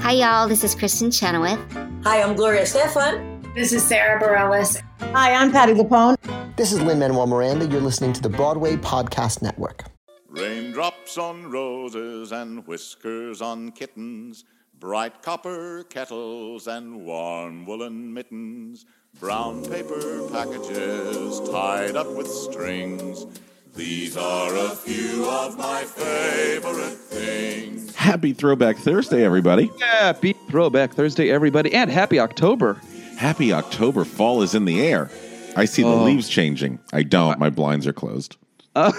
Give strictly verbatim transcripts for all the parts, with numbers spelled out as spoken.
Hi, y'all. This is Kristen Chenoweth. Hi, I'm Gloria Stefan. This is Sarah Bareilles. Hi, I'm Patti LuPone. This is Lin-Manuel Miranda. You're listening to the Broadway Podcast Network. Raindrops on roses and whiskers on kittens, bright copper kettles and warm woolen mittens, brown paper packages tied up with strings. These are a few of my favorite things. Happy Throwback Thursday, everybody. Happy Throwback Thursday, everybody, and happy October. Happy October. Fall is in the air. I see the Oh. leaves changing. I don't. My blinds are closed. Uh,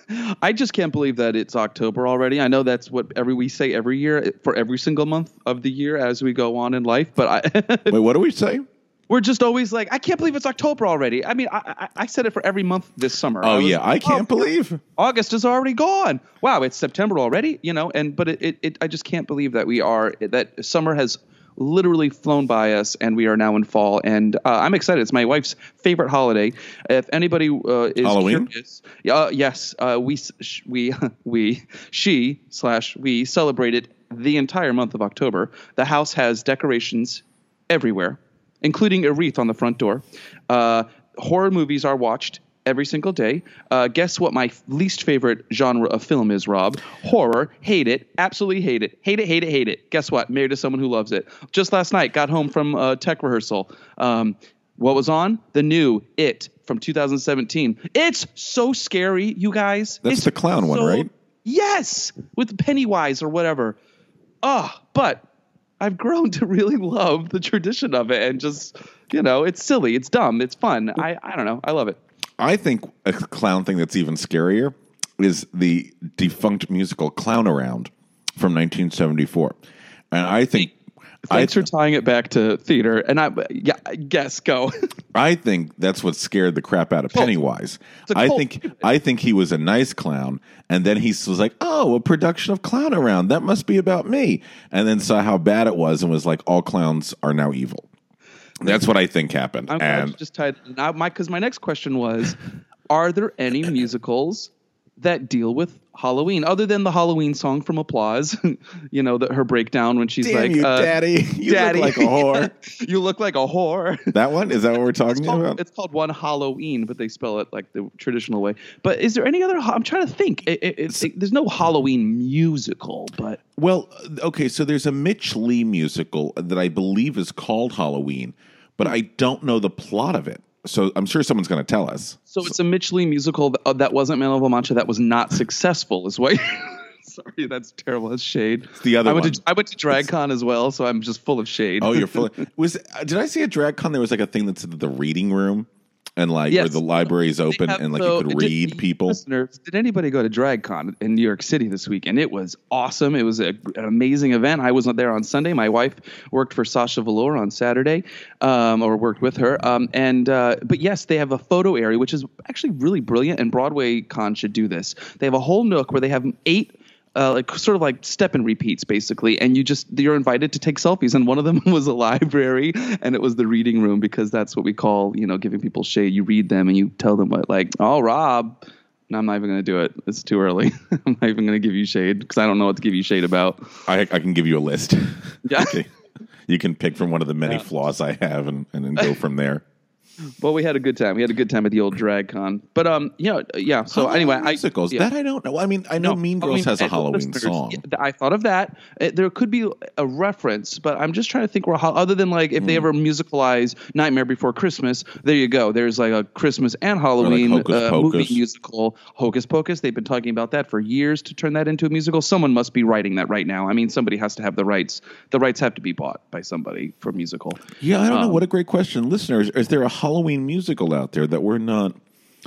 I just can't believe that it's October already. I know that's what every we say every year for every single month of the year as we go on in life. But I Wait, what do we say? we're just always like, I can't believe it's October already. I mean, I, I, I said it for every month this summer. Oh, I was yeah. like, I can't oh, believe. August is already gone. Wow, it's September already, you know, and but it, it, it I just can't believe that we are that summer has literally flown by us and we are now in fall. And uh, I'm excited. It's my wife's favorite holiday. If anybody uh, is Halloween? curious, uh, yes, uh, we sh- we we she slash we celebrated the entire month of October. The house has decorations everywhere, including a wreath on the front door. Uh, horror movies are watched every single day. Uh, guess what my least favorite genre of film is, Rob? Horror. Hate it. Absolutely hate it. Hate it, hate it, hate it. Guess what? Married to someone who loves it. Just last night, got home from uh, tech rehearsal. Um, what was on? The new It from two thousand seventeen. It's so scary, you guys. That's It's the clown one, so- right? Yes, with Pennywise or whatever. Oh, but I've grown to really love the tradition of it and just, you know, it's silly. It's dumb. It's fun. I, I don't know. I love it. I think a clown thing that's even scarier is the defunct musical Clown Around from nineteen seventy-four. And I think... Thanks I, for tying it back to theater. And I, yeah, I guess, go. I think that's what scared the crap out of Cult. Pennywise. It's a I cult. think I think he was a nice clown, and then he was like, "Oh, a production of Clown Around. That must be about me." And then saw how bad it was, and was like, "All clowns are now evil." That's what I think happened. I'm glad and you just tied now my because my next question was, are there any musicals that deal with Halloween other than the Halloween song from Applause? You know, that her breakdown when she's damn like, you, uh, Daddy, you Daddy, look like a whore. You look like a whore. That one is that what we're It's talking called, about? it's called One Halloween, but they spell it like the traditional way. But is there any other? I'm trying to think. It, it, it, it, there's no Halloween musical, but Well, okay, so there's a Mitch Lee musical that I believe is called Halloween, but I don't know the plot of it. So I'm sure someone's going to tell us. so it's a Mitch Lee musical that, uh, that wasn't Man of La Mancha that was not successful. Is what? Sorry, that's terrible. That's shade. It's the other I went one. to I went to DragCon as well, so I'm just full of shade. Oh, you're full. Of, was did I see at DragCon there was like a thing that said the reading room, and like Yes. where the library is open have- and like so, you could did- read people. Listeners, did anybody go to DragCon in New York City this week? And it was awesome. It was a, an amazing event. I wasn't there on Sunday. My wife worked for Sasha Velour on Saturday, um, or worked with her. Um, and uh, but yes, they have a photo area, which is actually really brilliant. And Broadway Con should do this. They have a whole nook where they have eight. Uh, like sort of like step and repeats basically, and you just you're invited to take selfies, and one of them was a library, and it was the reading room because that's what we call, you know, giving people shade. You read them and you tell them what, like, oh, Rob, no, I'm not even going to do it. It's too early. I'm not even going to give you shade because I don't know what to give you shade about. I, I can give you a list. Yeah. Okay. You can pick from one of the many Yeah. flaws I have and, and then go from there. Well, we had a good time. We had a good time at the old DragCon. But um, you know, yeah. So Halloween anyway, musicals I yeah. that I don't know. I mean, I know No, Mean Girls Halloween- has a and Halloween listeners, song. yeah, I thought of that. Uh, There could be a reference, but I'm just trying to think where, ho- other than like if Hmm. they ever musicalize Nightmare Before Christmas, there you go. There's like a Christmas and Halloween Hocus uh, Pocus. movie musical, Hocus Pocus. They've been talking about that for years to turn that into a musical. Someone must be writing that right now. I mean, somebody has to have the rights. The rights have to be bought by somebody for a musical. Yeah, I don't know. Um, What a great question, listeners. Is there a Halloween musical out there that we're not,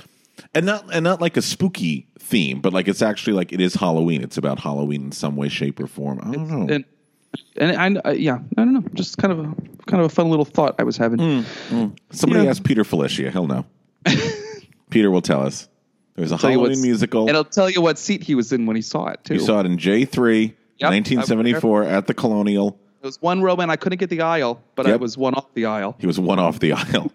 and not and not like a spooky theme, but like it's actually like it is Halloween. It's about Halloween in some way, shape, or form. I don't know. And and I, uh, yeah, I don't know. Just kind of a kind of a fun little thought I was having. Somebody yeah. ask Peter Felicia. He'll know. Peter will tell us. There's a Tell you Halloween what's- musical. And I'll tell you what seat he was in when he saw it too. You saw it in J three, Yep, nineteen seventy-four, at the Colonial. It was one row, and I couldn't get the aisle, but I Yep. was one off the aisle. He was one off the aisle.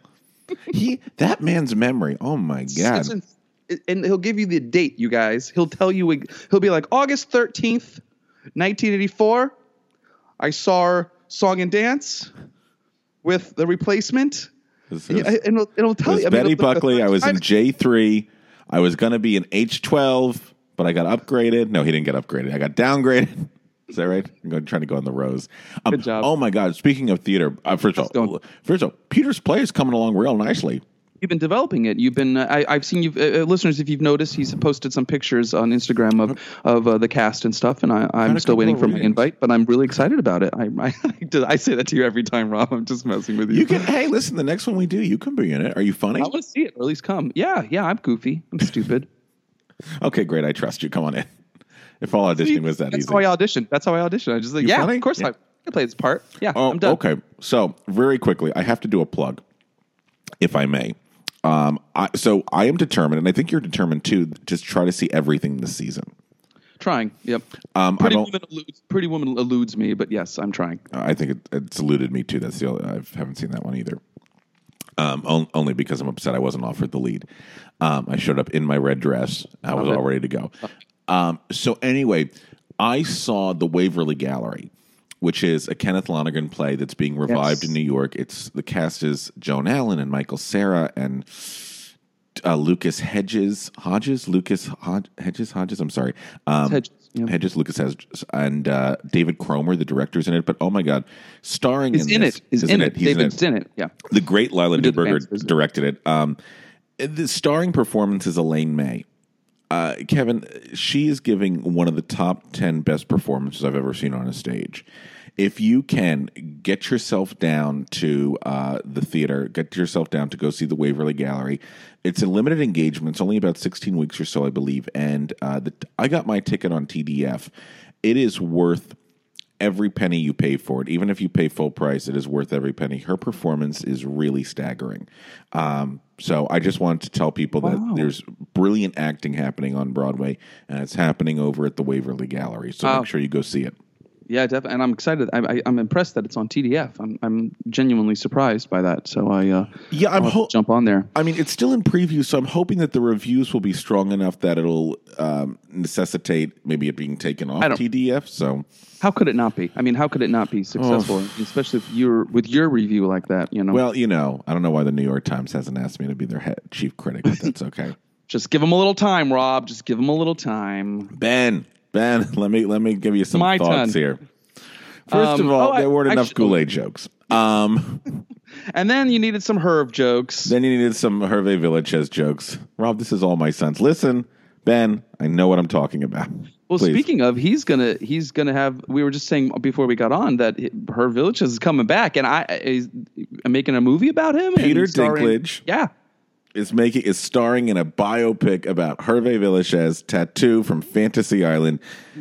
He that man's memory. Oh my god! It's in- and he'll give you the date, you guys. He'll tell you. He'll be like August thirteenth, nineteen eighty-four. I saw Song and Dance with The Replacement. This Yeah, is- and it'll, it'll tell It was you. I mean, Betty it'll- Buckley. I was in I- J three. I was going to be in H twelve, but I got upgraded. No, he didn't get upgraded. I got downgraded. Is that right? I'm going, trying to go in the rows. Um, Good job. Oh, my God. Speaking of theater, uh, first of all, Let's go. first of all, Peter's Play is coming along real nicely. You've been developing it. You've been. Uh, I, I've seen you, uh, listeners. If you've noticed, he's posted some pictures on Instagram of of uh, the cast and stuff. And I, I'm a still couple waiting of for my readings. invite, but I'm really excited about it. I I, I say that to you every time, Rob. I'm just messing with you. You can, hey, listen, the next one we do, you can be in it. Are you funny? I want to see it, or at least come. Yeah, yeah. I'm goofy. I'm stupid. Okay, great. I trust you. Come on in. If all auditioning was that That's easy. how I auditioned. That's how I auditioned. I just like, You yeah, funny? of course Yeah. I can play this part. Yeah, Oh, I'm done. okay. So very quickly, I have to do a plug, if I may. Um, I, so I am determined, and I think you're determined too. Just try to see everything this season. Trying. Yep. Um, Pretty I don't- woman, eludes, Pretty Woman eludes me, but yes, I'm trying. I think it, it's eluded me too. That's the only, I haven't seen that one either. Um, on, only because I'm upset I wasn't offered the lead. Um, I showed up in my red dress. I was Love it. all ready to go. Um, so anyway, I saw the Waverly Gallery, which is a Kenneth Lonergan play that's being revived Yes. in New York. It's the cast is Joan Allen and Michael Cera and uh, Lucas Hedges, Hodges, Lucas Hod- Hedges, Hodges. I'm sorry, um, Hedges, yeah. Hedges, Lucas Hedges, and uh, David Cromer, the director's in it. But oh my God, starring He's in in this, it. He's is in it. He's David's in it. in it. Yeah. The great Lila did the Newberger dancers. directed it. Um, the starring performance is Elaine May. Uh, Kevin, she is giving one of the top ten best performances I've ever seen on a stage. If you can get yourself down to uh, the theater, get yourself down to go see the Waverly Gallery. It's a limited engagement. It's only about sixteen weeks or so, I believe. And uh, the, I got my ticket on T D F. It is worth every penny you pay for it. Even if you pay full price, it is worth every penny. Her performance is really staggering. Um, so I just wanted to tell people Wow. that there's brilliant acting happening on Broadway, and it's happening over at the Waverly Gallery. So Wow. make sure you go see it. Yeah, definitely. And I'm excited. I, I, I'm impressed that it's on T D F. I'm, I'm genuinely surprised by that. So I uh, Yeah, I'm I'll have to ho- jump on there. I mean, it's still in preview, so I'm hoping that the reviews will be strong enough that it'll um, necessitate maybe it being taken I off don't- T D F. So How could it not be? I mean, how could it not be successful? Especially if you're with your review like that. You know, well, you know, I don't know why the New York Times hasn't asked me to be their head chief critic, but that's okay. just give them a little time, Rob. Just give them a little time. Ben, Ben, let me let me give you some My thoughts turn. here. First Um, of all, oh, I- there weren't enough actually- Kool-Aid jokes. Um, And then you needed some Herb jokes. then you needed some Hervé Villachez jokes. Rob, this is all my sons. Listen, Ben, I know what I'm talking about. Well, Please. speaking of, he's gonna he's gonna have. We were just saying before we got on that her Village is coming back, and I is I'm making a movie about him. and Peter starring- Dinklage. Yeah, is making is starring in a biopic about Hervé Villachez, Tattoo from Fantasy Island.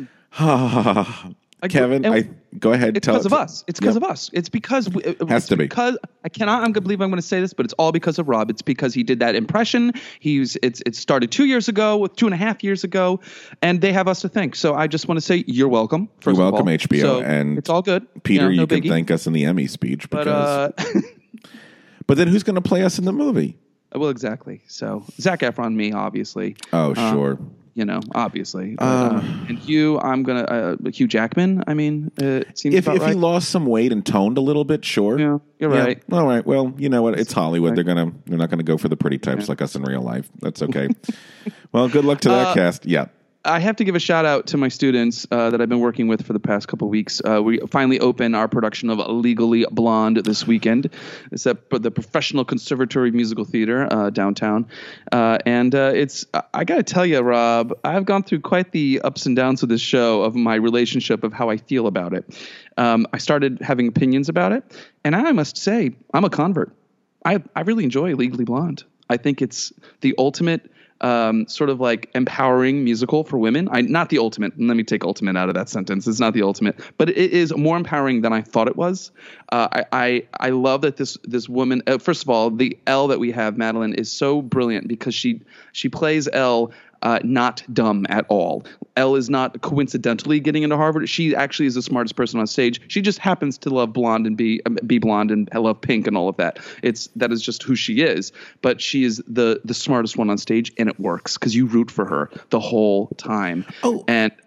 Kevin, And I go ahead. it's tell because it of to- us. It's because Yep. of us. It's because we, it- Has it's to be. because I cannot. I'm gonna believe I'm going to say this, but it's all because of Rob. It's because he did that impression. He's it's it started two years ago, with two and a half years ago, and they have us to thank. So I just want to say you're welcome. First You're of welcome, all. H B O, So and it's all good. Peter, Yeah, no you can biggie. thank us in the Emmy speech. But Because, uh, but then who's going to play us in the movie? well, exactly. So Zac Efron, me, obviously. Oh, Um, sure. You know, obviously. But, uh, and Hugh, I'm gonna uh, Hugh Jackman. I mean, uh, it seems If about if right. he lost some weight and toned a little bit, sure. Yeah, you're right. All right. Well, you know what? It's Hollywood. They're gonna they're not gonna go for the pretty types like us in real life. That's okay. Well, good luck to that Uh, cast. Yeah. I have to give a shout out to my students uh, that I've been working with for the past couple of weeks. Uh, we finally open our production of Legally Blonde this weekend. It's at the Professional Conservatory Musical Theater uh, downtown, uh, and uh, it's. I- I got to tell you, Rob, I've gone through quite the ups and downs of this show, of my relationship, of how I feel about it. Um, I started having opinions about it, and I must say, I'm a convert. I I really enjoy Legally Blonde. I think it's the ultimate. Um, sort of like empowering musical for women. I not the ultimate. Let me take ultimate out of that sentence. It's not the ultimate, but it is more empowering than I thought it was. Uh, I, I I love that this this woman. Uh, first of all, the Elle that we have, Madeline, is so brilliant because she she plays Elle. Uh, not dumb at all. Elle is not coincidentally getting into Harvard. She actually is the smartest person on stage. She just happens to love blonde and be um, be blonde and love pink and all of that. It's that is just who she is. But she is the the smartest one on stage, and it works because you root for her the whole time. Oh. And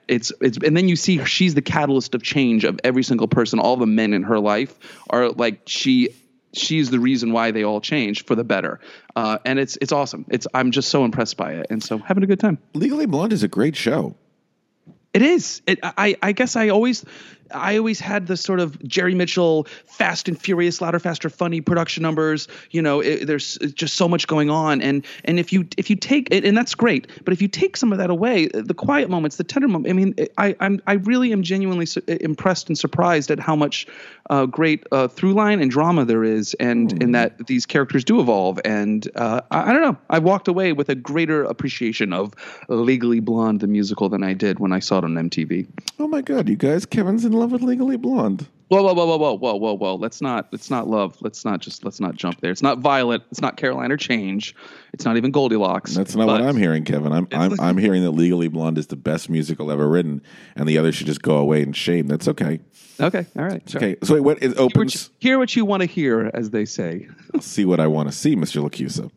it's it's and then you see she's the catalyst of change of every single person. All the men in her life are like she she's the reason why they all change for the better. Uh, and it's it's awesome. It's I'm just so impressed by it, and so having a good time. Legally Blonde is a great show. It is. It, I, I guess I always, I always had the sort of Jerry Mitchell, Fast and Furious, louder, faster, funny production numbers. You know, it, there's just so much going on, and and if you if you take it, and that's great. But if you take some of that away, the quiet moments, the tender moments. I mean, I I'm I really am genuinely su- impressed and surprised at how much uh, great uh, through line and drama there is, and mm. and that these characters do evolve. And uh, I, I don't know. I walked away with a greater appreciation of Legally Blonde the musical than I did when I saw it on M T V. Oh my God, you guys! Kevin's in love with Legally Blonde. Whoa, whoa, whoa, whoa, whoa, whoa, whoa, whoa! Let's not, let's not love. Let's not just, let's not jump there. It's not Violet. It's not Caroline or Change. It's not even Goldilocks. That's not what I'm hearing, Kevin. I'm, I'm, I'm hearing that Legally Blonde is the best musical ever written, and the others should just go away in shame. That's okay. Okay, all right. Sure. Okay, so wait, what it opens? Hear what, you, hear what you want to hear, as they say. I'll see what I want to see, Mister Lacusa.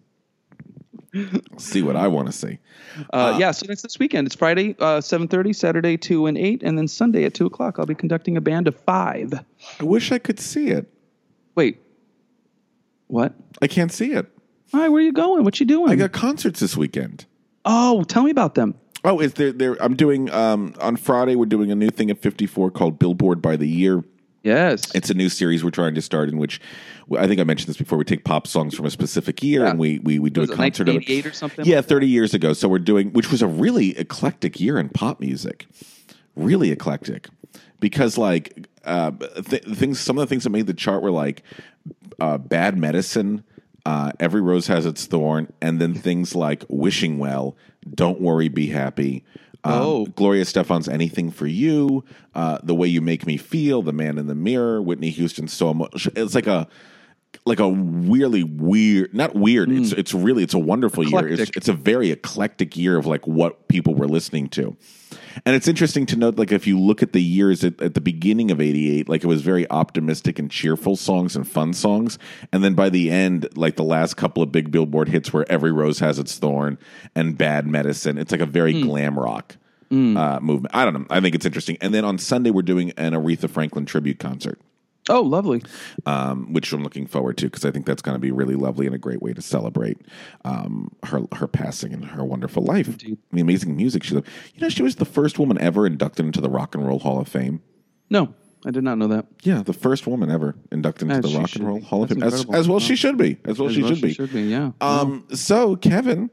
I'll see what I want to see. Uh, Uh, yeah, so that's this weekend. It's Friday, uh, seven thirty, Saturday, two and eight, and then Sunday at two o'clock. I'll be conducting a band of five. I wish I could see it. Wait, what? I can't see it. All right, where are you going? What you doing? I got concerts this weekend. Oh, tell me about them. Oh, is there? There, I'm doing um, on Friday. We're doing a new thing at fifty-four called Billboard by the Year. Yes, it's a new series we're trying to start in which I think I mentioned this before. We take pop songs from a specific year yeah. and we we, we do was a it concert of it. nineteen eighty-eight or something. Yeah, like thirty years ago. So we're doing, which was a really eclectic year in pop music, really eclectic, because like uh, th- things, some of the things that made the chart were like uh, Bad Medicine. Uh, Every Rose Has Its Thorn, and then things like Wishing Well, Don't Worry, Be Happy, um, oh. Gloria Estefan's Anything for You, uh, The Way You Make Me Feel, The Man in the Mirror, Whitney Houston's So Much. It's like a like a weirdly weird, not weird. Mm. It's it's really it's a wonderful eclectic. year. It's it's a very eclectic year of like what people were listening to. And it's interesting to note, like, if you look at the years at, at the beginning of eighty-eight, like, it was very optimistic and cheerful songs and fun songs. And then by the end, like, the last couple of big Billboard hits were Every Rose Has Its Thorn and Bad Medicine. It's like a very mm. glam rock mm. uh, movement. I don't know. I think it's interesting. And then on Sunday, we're doing an Aretha Franklin tribute concert. Oh, lovely. Um, which I'm looking forward to because I think that's going to be really lovely and a great way to celebrate um, her her passing and her wonderful life. Indeed. The amazing music she lived. You know, she was the first woman ever inducted into the Rock and Roll Hall of Fame. No, I did not know that. Yeah, the first woman ever inducted into As the Rock and Roll be. Hall That's of Fame. As, as well wow. she should be. As well as she well should be. She should be, yeah. Um, wow. So, Kevin.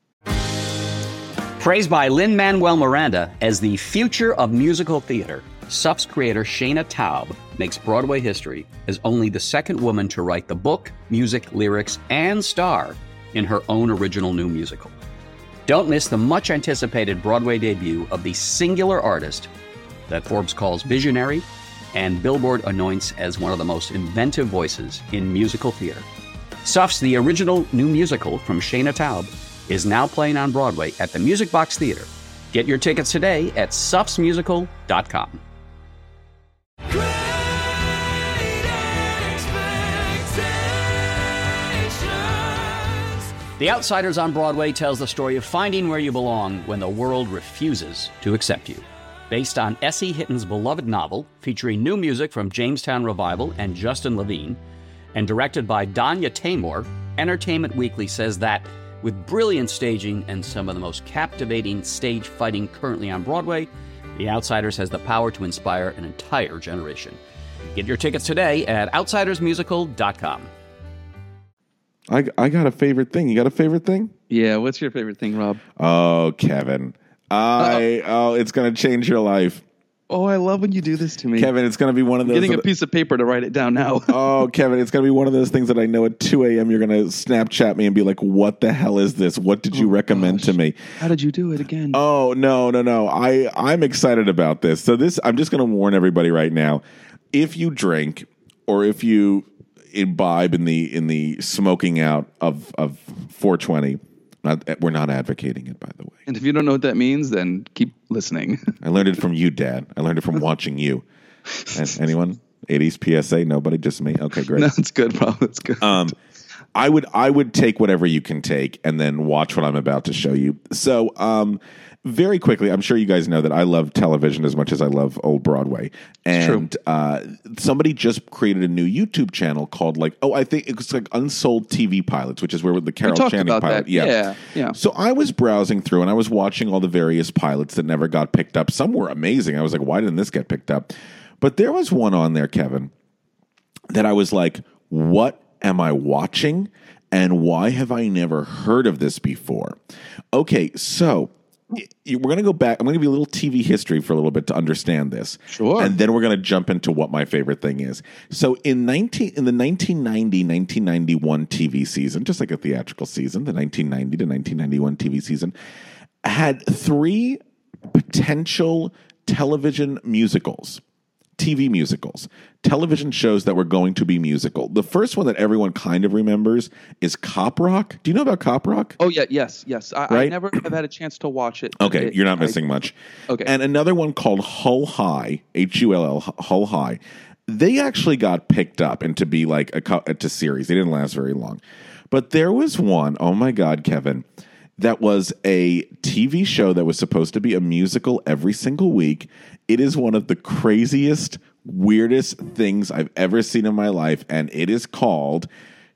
Praised by Lin-Manuel Miranda as the future of musical theater, S U F's creator Shayna Taub makes Broadway history as only the second woman to write the book, music, lyrics, and star in her own original new musical. Don't miss the much-anticipated Broadway debut of the singular artist that Forbes calls visionary and Billboard anoints as one of the most inventive voices in musical theater. S U F's The Original New Musical from Shayna Taub is now playing on Broadway at the Music Box Theater. Get your tickets today at sufs musical dot com. The Outsiders on Broadway tells the story of finding where you belong when the world refuses to accept you. Based on S E Hitton's beloved novel, featuring new music from Jamestown Revival and Justin Levine, and directed by Danya Taymor, Entertainment Weekly says that, with brilliant staging and some of the most captivating stage fighting currently on Broadway, The Outsiders has the power to inspire an entire generation. Get your tickets today at outsiders musical dot com. I, I got a favorite thing. You got a favorite thing? Yeah, what's your favorite thing, Rob? Oh, Kevin. I Uh-oh. Oh, it's going to change your life. Oh, I love when you do this to me. Kevin, it's going to be one of those... I'm getting that, a piece of paper to write it down now. Oh, Kevin, it's going to be one of those things that I know at two a.m. you're going to Snapchat me and be like, what the hell is this? What did you oh, recommend gosh. to me? How did you do it again? Oh, no, no, no. I, I'm excited about this. So this, I'm just going to warn everybody right now. If you drink or if you imbibe in the in the smoking out of, of four twenty, not, we're not advocating it, by the way. And if you don't know what that means, then keep listening. I learned it from you, Dad. I learned it from watching you. And anyone? eighties P S A? Nobody? Just me? Okay, great. No, that's good, bro. That's good. Um, I would I would take whatever you can take and then watch what I'm about to show you. So, um, very quickly, I'm sure you guys know that I love television as much as I love old Broadway. And uh, somebody just created a new YouTube channel called like, oh, I think it's like Unsold T V Pilots, which is where the Carol Channing about pilot. That. Yeah. yeah, yeah. So I was browsing through and I was watching all the various pilots that never got picked up. Some were amazing. I was like, why didn't this get picked up? But there was one on there, Kevin, that I was like, what am I watching? And why have I never heard of this before? Okay, so we're going to go back. I'm going to give you a little T V history for a little bit to understand this. Sure. And then we're going to jump into what my favorite thing is. So in nineteen in the nineteen ninety nineteen ninety-one T V season, just like a theatrical season, the nineteen ninety to nineteen ninety-one T V season had three potential television musicals. T V musicals, television shows that were going to be musical. The first one that everyone kind of remembers is Cop Rock. Do you know about Cop Rock? Oh, yeah, yes, yes. I, Right? I never have had a chance to watch it. Okay, It- you're not I- missing much. Okay. And another one called Hull High, H U L L, Hull High. They actually got picked up into be like a co- to series. They didn't last very long. But there was one, oh my God, Kevin, that was a T V show that was supposed to be a musical every single week. It is one of the craziest, weirdest things I've ever seen in my life, and it is called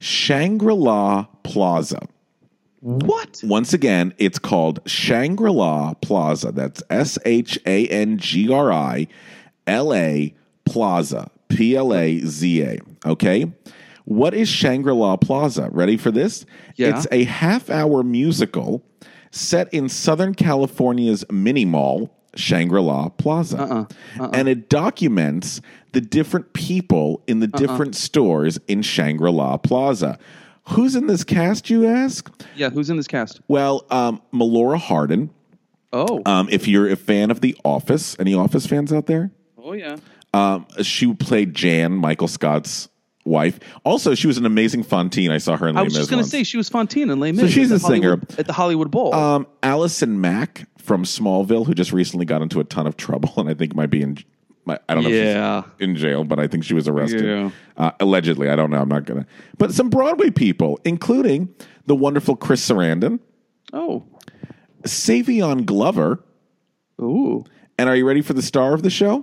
Shangri-La Plaza. What? Once again, it's called Shangri-La Plaza. That's S H A N G R I L A Plaza, P L A Z A. Okay? What is Shangri-La Plaza? Ready for this? Yeah. It's a half-hour musical set in Southern California's mini mall, Shangri-La Plaza. Uh-uh. Uh-uh. And it documents the different people in the Uh-uh. different stores in Shangri-La Plaza. Who's in this cast, you ask? Yeah, who's in this cast? Well, um, Melora Hardin. Oh. Um, if you're a fan of The Office, any Office fans out there? oh, yeah. Um, she played Jan, Michael Scott's wife. Also, she was an amazing Fontaine. I saw her in Les I was just Mis going to once. say she was Fontaine in Les Mis. So she's at a the Hollywood- singer. At the Hollywood Bowl. Um, Allison Mack from Smallville, who just recently got into a ton of trouble, and I think might be in. I don't know Yeah. if she's in jail, but I think she was arrested. Yeah. Uh, allegedly. I don't know. I'm not going to. But some Broadway people, including the wonderful Chris Sarandon, oh. Savion Glover, Ooh. and are you ready for the star of the show?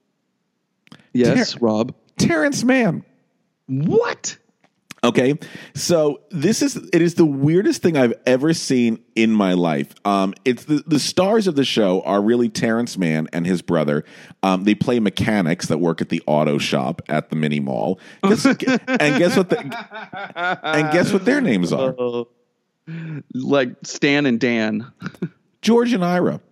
Yes, Ter- Rob. Terrence Mann. What? Okay, so this is it is the weirdest thing I've ever seen in my life. Um, it's the, the stars of the show are really Terrence Mann and his brother. Um, they play mechanics that work at the auto shop at the mini mall. Guess, and guess what? The, and guess what their names are? Uh, like Stan and Dan. George and Ira.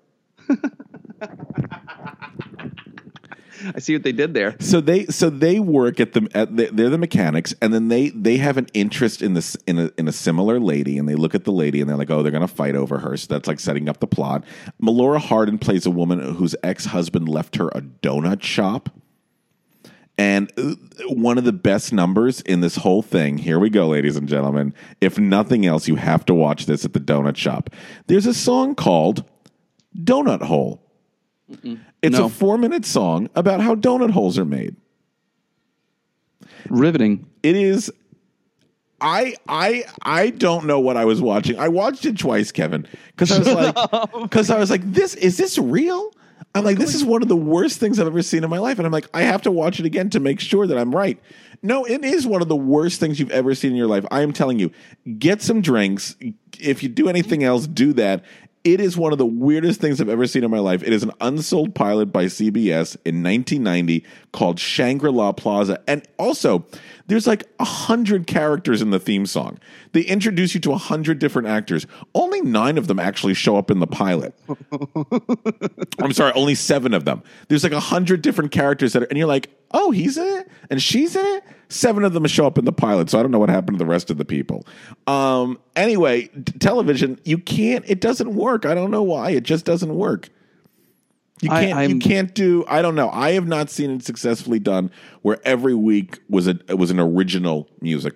I see what they did there. So they so they work at the at the, they're the mechanics, and then they they have an interest in this in a in a similar lady, and they look at the lady and they're like, oh, they're gonna fight over her. So that's like setting up the plot. Melora Hardin plays a woman whose ex husband left her a donut shop, and one of the best numbers in this whole thing. Here we go, ladies and gentlemen. If nothing else, you have to watch this at the donut shop. There's a song called "Donut Hole." Mm-mm. It's No. a four-minute song about how donut holes are made. Riveting. It is. I I I don't know what I was watching. I watched it twice, Kevin, because I was like, because I was like, this is this real? I'm like, this is one of the worst things I've ever seen in my life, and I'm like, I have to watch it again to make sure that I'm right. No, it is one of the worst things you've ever seen in your life. I am telling you, get some drinks. If you do anything else, do that. It is one of the weirdest things I've ever seen in my life. It is an unsold pilot by C B S in nineteen ninety called Shangri-La Plaza. And also, there's like a hundred characters in the theme song. They introduce you to a hundred different actors. Only nine of them actually show up in the pilot. I'm sorry, only seven of them. There's like a hundred different characters that are, and you're like, oh, he's in it? And she's in it? Seven of them show up in the pilot, so I don't know what happened to the rest of the people. Um, anyway, t- television, you can't, it doesn't work. I don't know why. It just doesn't work. You I- can't, I'm- you can't do, I don't know. I have not seen it successfully done where every week was a was an original musical.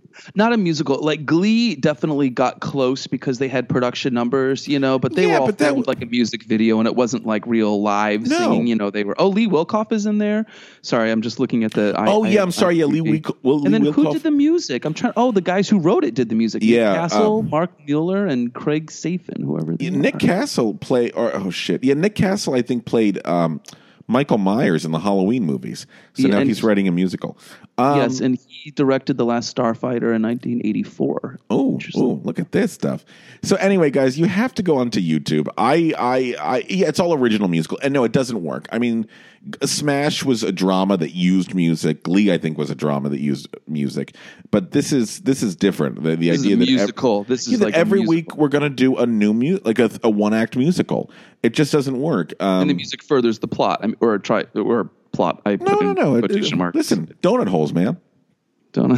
Not a musical. Like Glee definitely got close because they had production numbers, you know, but they Yeah, were all but that filmed like a music video, and it wasn't like real live No. singing. You know, they were. Oh, Lee Wilkoff is in there. Sorry, I'm just looking at the. I, Oh, yeah, I- I'm sorry. Yeah, Lee IMDb. Wick- well, Lee And then who Wilkoff- did the music? I'm trying. Oh, the guys who wrote it did the music. Yeah, Nick Castle, um, Mark Mueller, and Craig Safin, whoever. They Yeah, are. Nick Castle played, or oh shit, yeah, Nick Castle I think played um, Michael Myers in the Halloween movies. So Yeah, now and he's he- writing a musical. Um, Yes, and he directed The Last Starfighter in nineteen eighty-four. Oh, Interesting. oh, look at this stuff. So anyway, guys, you have to go onto YouTube. I, I, I, yeah, it's all original musical, and no, it doesn't work. I mean, Smash was a drama that used music. Glee, I think, was a drama that used music. But this is this is different. The, the This is idea a that ev- musical. This is yeah, that like a every musical. week we're going to do a new mu- like a, a one act musical. It just doesn't work. Um, And the music furthers the plot, I mean, or try or plot. I no, put no, in no. It- quotation it- marks. listen, donut holes, man. Don't.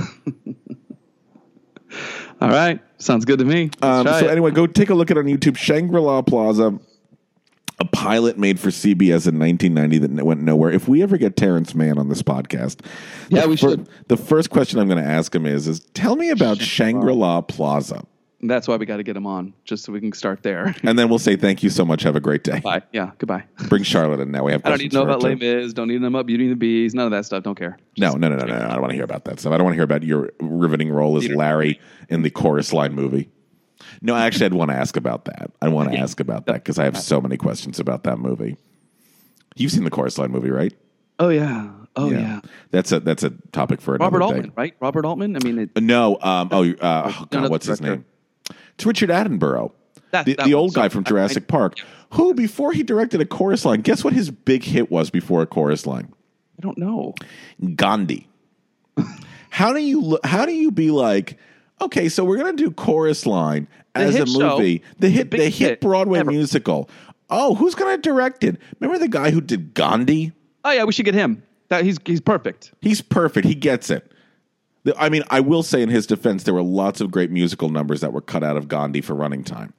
All right, sounds good to me. Let's Um, try so it. anyway, go take a look at it on YouTube. Shangri-La Plaza, a pilot made for C B S in nineteen ninety that went nowhere. If we ever get Terrence Mann on this podcast, Yeah, the we should. The first question I'm going to ask him is, is tell me about Shangri-La Plaza. That's why we got to get him on, just so we can start there. And then we'll say thank you so much. Have a great day. Bye. Yeah. Goodbye. Bring Charlotte in now. We have I don't need questions to know for her, about Les too. Mis. Don't need to know about Beauty and the Beast. None of that stuff. Don't care. No, no, no, no, no, no. I don't want to hear about that stuff. I don't want to hear about your riveting role as Larry in the Chorus Line movie. No, actually, I'd want to ask about that. I want to ask about that because I have so many questions about that movie. You've seen the Chorus Line movie, right? Oh yeah. Oh yeah. That's a that's a topic for another Robert day. Altman, right? Robert Altman. I mean, it, No, um, oh, uh, oh no, God, what's his director. name? It's Richard Attenborough, That- the, that the one. old guy Sorry, from I- Jurassic I- Park, who before he directed a Chorus Line, guess what his big hit was before a Chorus Line? I don't know. Gandhi. How do you look, how do you be like, okay, so we're gonna do Chorus Line as a hit show, movie, the hit big the hit hit Broadway ever. musical. Oh, who's gonna direct it? Remember the guy who did Gandhi? Oh yeah, we should get him. That he's he's perfect. He's perfect. He gets it. The- I mean, I will say in his defense, there were lots of great musical numbers that were cut out of Gandhi for running time.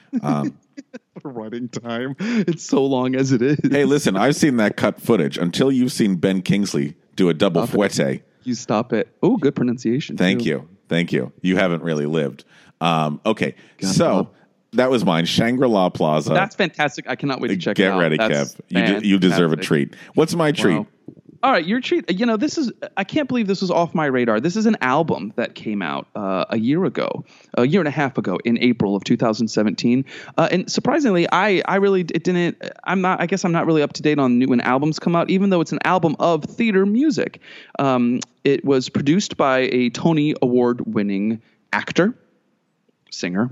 Running time. It's so long as it is. Hey, listen, I've seen that cut footage. Until you've seen Ben Kingsley do a double fouette, You stop it. Oh, good pronunciation. thank too. you. Thank you. You haven't really lived. Um, okay, so that was mine. Shangri-La Plaza. That's fantastic. I cannot wait to check it Get out. ready, That's Kev. You, de- you deserve a fantastic. treat. What's my treat? Wow. All right, your treat. You know, this is, I can't believe this was off my radar. This is an album that came out uh, a year ago, a year and a half ago in April of two thousand seventeen. Uh, and surprisingly, I, I really, it didn't, I'm not, I guess I'm not really up to date on new when albums come out, even though it's an album of theater music. Um, it was produced by a Tony Award winning actor, singer.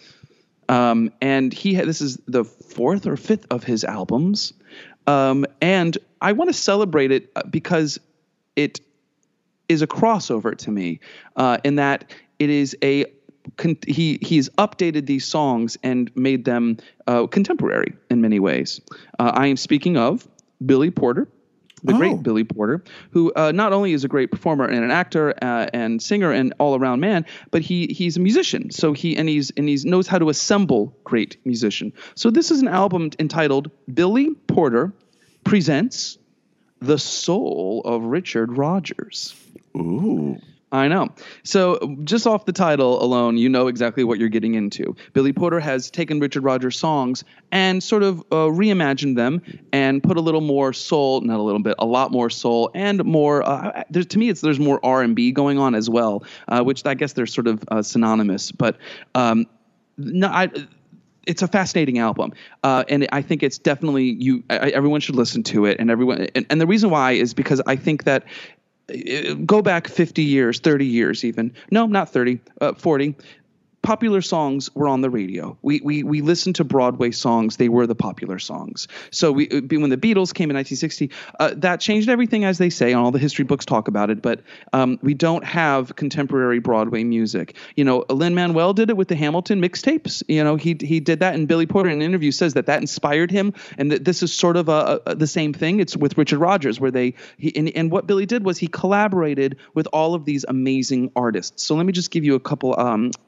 Um, and he had, this is the fourth or fifth of his albums. Um, and I want to celebrate it uh, because it is a crossover to me, uh, in that it is a con- he he's updated these songs and made them uh, contemporary in many ways. Uh, I am speaking of Billy Porter, the Oh. great Billy Porter, who uh, not only is a great performer and an actor uh, and singer and all around man, but he he's a musician. So he and he's and he knows how to assemble great musician. So this is an album entitled Billy Porter Presents The Soul of Richard Rodgers. Ooh. I know. So just off the title alone, you know exactly what you're getting into. Billy Porter has taken Richard Rodgers' songs and sort of uh, reimagined them and put a little more soul, not a little bit, a lot more soul and more. Uh, there's, to me, it's there's more R and B going on as well, uh, which I guess they're sort of uh, synonymous. But um, no, I. It's a fascinating album, uh, and I think it's definitely you. I, everyone should listen to it, and everyone. And, and the reason why is because I think that uh, go back fifty years, thirty years, even no, not thirty, uh, forty. Popular songs were on the radio. We we we listened to Broadway songs; they were the popular songs. So we when the Beatles came in nineteen sixty, uh, that changed everything, as they say, and all the history books talk about it. But um, we don't have contemporary Broadway music. You know, Lin-Manuel did it with the Hamilton mixtapes. You know, he he did that, and Billy Porter in an interview says that that inspired him, and that this is sort of a, a the same thing. It's with Richard Rodgers, where they he, and, and what Billy did was he collaborated with all of these amazing artists. So let me just give you a couple um, uh, tracks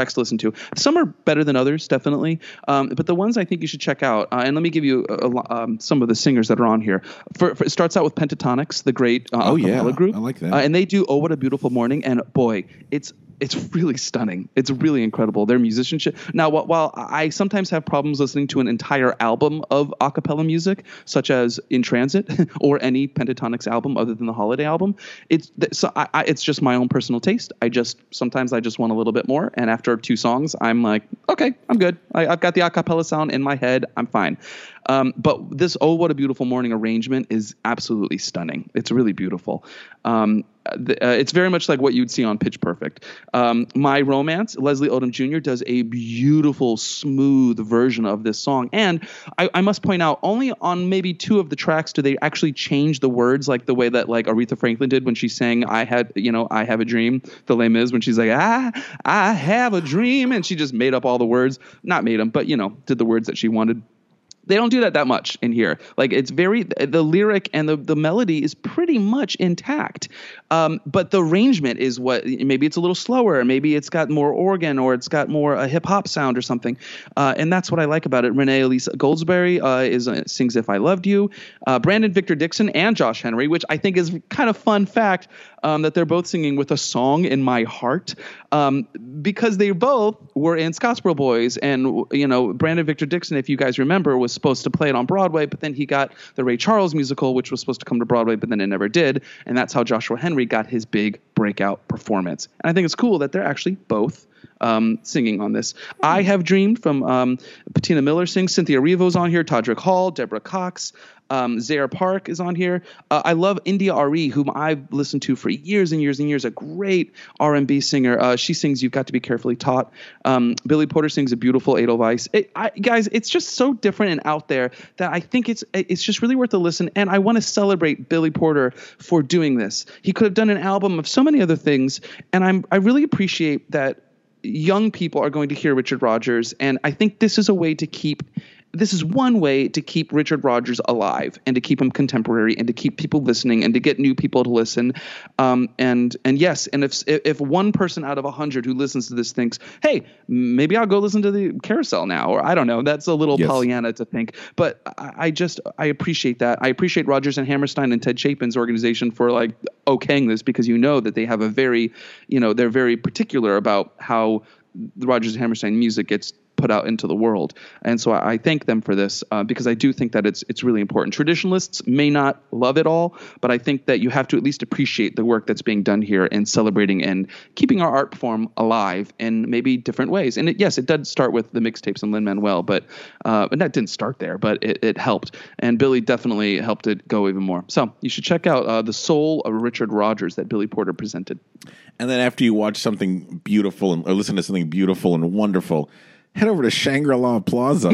tracks to listen to. Some are better than others, definitely. Um, but the ones I think you should check out, uh, and let me give you a, a, um, some of the singers that are on here. For, for, it starts out with Pentatonix, the great uh, oh, yeah. group. I like that. Uh, and they do Oh, What a Beautiful Morning. And boy, it's It's really stunning. It's really incredible. Their musicianship. Now, while I sometimes have problems listening to an entire album of a cappella music, such as In Transit or any Pentatonix album other than the Holiday album, it's so I, I, it's just my own personal taste. I just sometimes I just want a little bit more. And after two songs, I'm like, okay, I'm good. I, I've got the a cappella sound in my head. I'm fine. Um, but this Oh, What a Beautiful Morning arrangement is absolutely stunning. It's really beautiful. Um, the, uh, it's very much like what you'd see on Pitch Perfect. Um, My Romance, Leslie Odom Junior does a beautiful, smooth version of this song. And I, I must point out, only on maybe two of the tracks do they actually change the words like the way that like Aretha Franklin did when she sang I had, you know, I Have a Dream, the Les Mis, when she's like, I, I have a dream. And she just made up all the words. Not made them, but, you know, did the words that she wanted. They don't do that that much in here. Like it's very, the lyric and the, the melody is pretty much intact. Um, but the arrangement is what, maybe it's a little slower. Maybe it's got more organ or it's got more a hip hop sound or something. Uh, and that's what I like about it. Renee Elise Goldsberry uh, is uh, sings If I Loved You. Uh, Brandon Victor Dixon and Josh Henry, which I think is kind of fun fact um, that they're both singing with a song in my heart um, because they both were in Scottsboro Boys. And, you know, Brandon Victor Dixon, if you guys remember, was supposed to play it on Broadway, but then he got the Ray Charles musical, which was supposed to come to Broadway, but then it never did. And that's how Joshua Henry got his big breakout performance. And I think it's cool that they're actually both um, singing on this. I Have Dreamed from um, Patina Miller sings. Cynthia Erivo's on here. Todrick Hall, Deborah Cox. Um, Zaire Park is on here. Uh, I love India Ari, whom I've listened to for years and years and years. A great R and B singer. Uh, she sings "You've Got to Be Carefully Taught." Um, Billy Porter sings a beautiful Edelweiss. It, I, guys, it's just so different and out there that I think it's it's just really worth a listen. And I want to celebrate Billy Porter for doing this. He could have done an album of so many other things, and I'm I really appreciate that young people are going to hear Richard Rodgers, and I think this is a way to keep. This is one way to keep Richard Rodgers alive and to keep him contemporary and to keep people listening and to get new people to listen. Um, and and yes, and if if one person out of a hundred who listens to this thinks, hey, maybe I'll go listen to the Carousel now, or I don't know, that's a little yes. Pollyanna to think. But I, I just I appreciate that. I appreciate Rodgers and Hammerstein and Ted Chapin's organization for like okaying this because you know that they have a very, you know, they're very particular about how the Rodgers and Hammerstein music gets put out into the world. And so I, I thank them for this uh, because I do think that it's it's really important. Traditionalists may not love it all, but I think that you have to at least appreciate the work that's being done here and celebrating and keeping our art form alive in maybe different ways. And it, yes, it did start with the mixtapes and Lin-Manuel, but uh, and that didn't start there, but it, it helped. And Billy definitely helped it go even more. So you should check out uh, The Soul of Richard Rodgers that Billy Porter presented. And then after you watch something beautiful and or listen to something beautiful and wonderful, head over to Shangri-La Plaza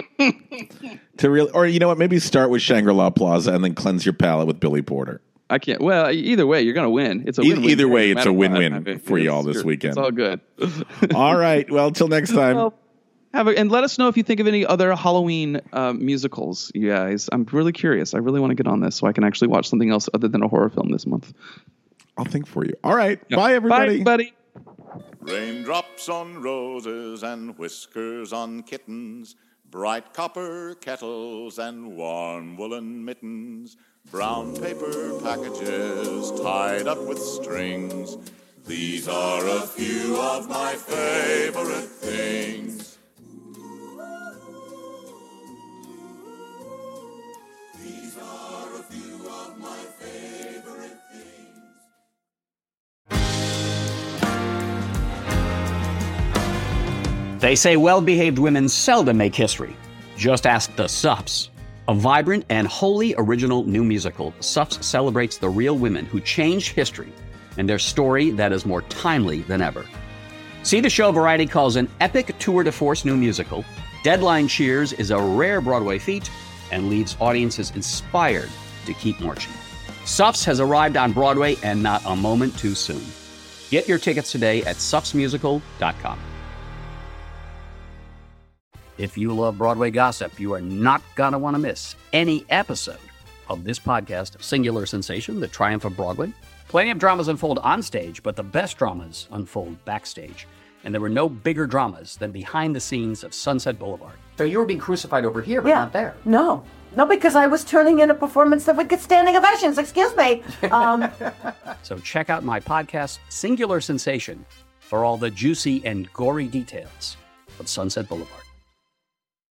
to real, or you know what? Maybe start with Shangri-La Plaza and then cleanse your palate with Billy Porter. I can't. Well, either way, you're going to win. It's a e- win-win. Either way, no it's a win-win I mean, for y'all this weekend. It's all good. All right. Well, till next time. Well, have a, and let us know if you think of any other Halloween uh, musicals, you guys. I'm really curious. I really want to get on this so I can actually watch something else other than a horror film this month. I'll think for you. All right. Yep. Bye, everybody. Bye, buddy. Raindrops on roses and whiskers on kittens, bright copper kettles and warm woolen mittens, brown paper packages tied up with strings. These are a few of my favorite things. These are a few of my favorite things. They say well-behaved women seldom make history. Just ask the Sups. A vibrant and wholly original new musical, Sups celebrates the real women who changed history and their story that is more timely than ever. See the show Variety calls an epic tour de force new musical. Deadline cheers is a rare Broadway feat and leaves audiences inspired to keep marching. Sups has arrived on Broadway and not a moment too soon. Get your tickets today at sups musical dot com. If you love Broadway gossip, you are not going to want to miss any episode of this podcast, Singular Sensation, The Triumph of Broadway. Plenty of dramas unfold on stage, but the best dramas unfold backstage. And there were no bigger dramas than behind the scenes of Sunset Boulevard. So you were being crucified over here, but Yeah. not there. No. No, because I was turning in a performance that would get standing ovations. Excuse me. Um, So check out my podcast, Singular Sensation, for all the juicy and gory details of Sunset Boulevard.